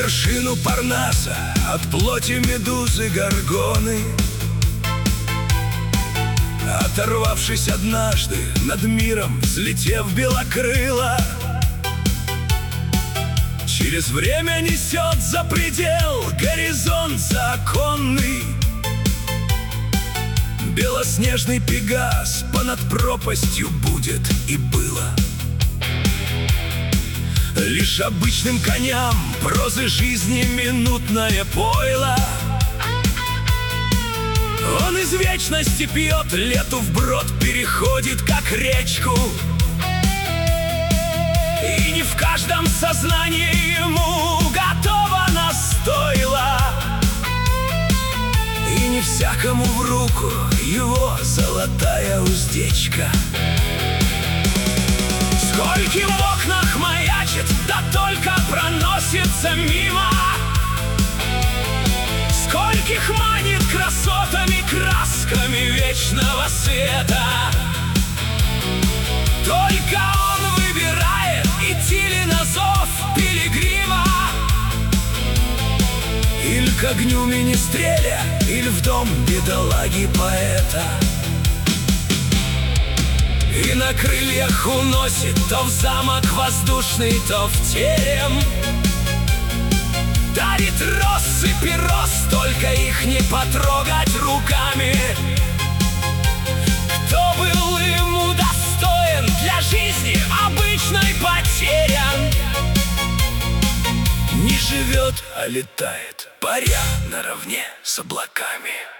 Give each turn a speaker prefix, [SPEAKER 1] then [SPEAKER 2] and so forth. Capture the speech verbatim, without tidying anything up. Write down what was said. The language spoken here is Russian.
[SPEAKER 1] вершину Парнаса от плоти медузы Горгоны. Оторвавшись однажды над миром, взлетев белокрыло, через время несет за предел горизонт законный. Белоснежный Пегас понад пропастью будет и было. Лишь обычным коням прозы жизни минутное пойло. Он из вечности пьет, лету вброд переходит, как речку. И не в каждом сознании ему готово настойло. И не всякому в руку его золотая уздечка. Скольким в окнах маячит, да только проносится мимо. Скольких манит красотами, красками вечного света. Только он выбирает идти ли на зов пилигрима, или к огню министреля, или в дом бедолаги поэта. И на крыльях уносит то в замок воздушный, то в терем. Дарит россыпи роз, только их не потрогать руками. Кто был ему достоин, для жизни обычной потерян. Не живет, а летает, паря наравне с облаками.